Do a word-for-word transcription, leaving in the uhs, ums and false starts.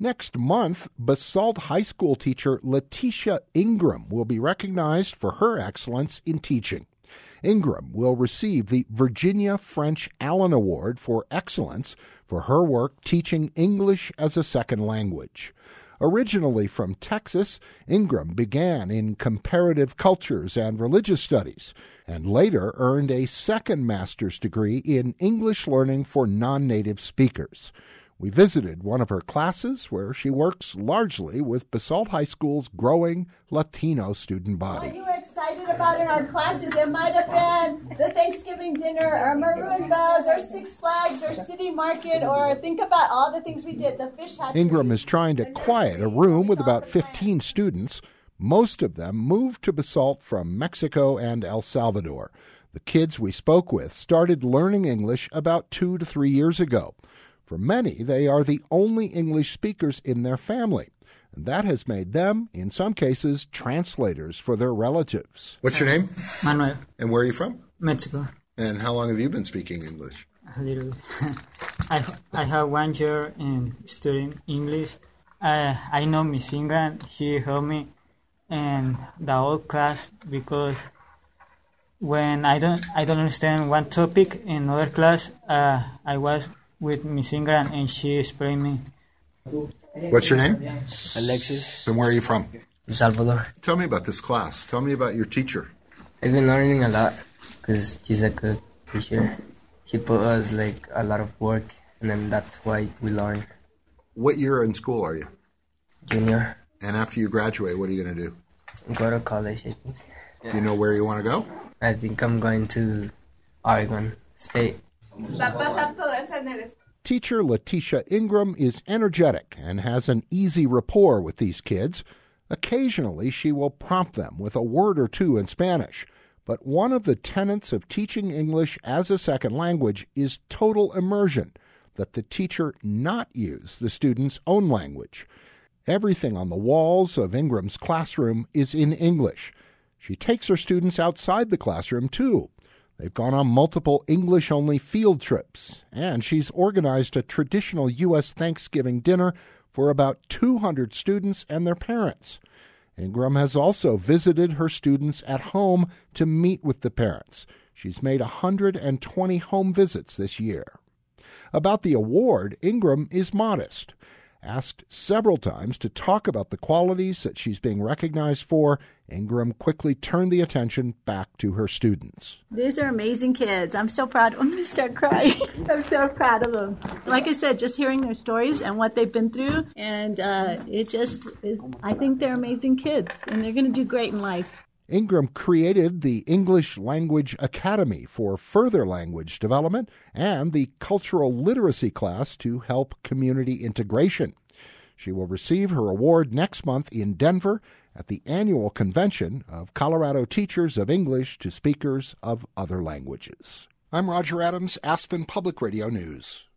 Next month, Basalt High School teacher Letitia Ingram will be recognized for her excellence in teaching. Ingram will receive the Virginia French Allen Award for Excellence for her work teaching English as a second language. Originally from Texas, Ingram began in comparative cultures and religious studies, and later earned a second master's degree in English learning for non-native speakers. We visited one of her classes where she works largely with Basalt High School's growing Latino student body. What you were excited about in our classes, it might have been the Thanksgiving dinner, or Maroon Bells, or Six Flags, or City Market, or think about all the things we did, the fish hatchery. Ingram is trying to quiet a room with about fifteen students. Most of them moved to Basalt from Mexico and El Salvador. The kids we spoke with started learning English about two to three years ago. For many, they are the only English speakers in their family, and that has made them, in some cases, translators for their relatives. What's your name? Manuel. And where are you from? Mexico. And how long have you been speaking English? A little. I, I have one year in studying English. Uh, I know Miss Ingram. She helped me in the whole class because when I don't I don't understand one topic in another class, uh, I was with Miss Ingram, and she explained me. What's your name? Alexis. And where are you from? El Salvador. Tell me about this class. Tell me about your teacher. I've been learning a lot because she's a good teacher. She put us like a lot of work, and then that's why we learn. What year in school are you? Junior. And after you graduate, what are you going to do? Go to college, I think. You know where you want to go? I think I'm going to Oregon State. Teacher Letitia Ingram is energetic and has an easy rapport with these kids. Occasionally, she will prompt them with a word or two in Spanish. But one of the tenets of teaching English as a second language is total immersion, that the teacher not use the student's own language. Everything on the walls of Ingram's classroom is in English. She takes her students outside the classroom, too. They've gone on multiple English-only field trips, and she's organized a traditional U S Thanksgiving dinner for about two hundred students and their parents. Ingram has also visited her students at home to meet with the parents. She's made one hundred twenty home visits this year. About the award, Ingram is modest. Asked several times to talk about the qualities that she's being recognized for, Ingram quickly turned the attention back to her students. These are amazing kids. I'm so proud. I'm going to start crying. I'm so proud of them. Like I said, just hearing their stories and what they've been through, and uh, it just is, I think they're amazing kids, and they're going to do great in life. Ingram created the English Language Academy for further language development and the Cultural Literacy class to help community integration. She will receive her award next month in Denver at the annual convention of Colorado Teachers of English to Speakers of Other Languages. I'm Roger Adams, Aspen Public Radio News.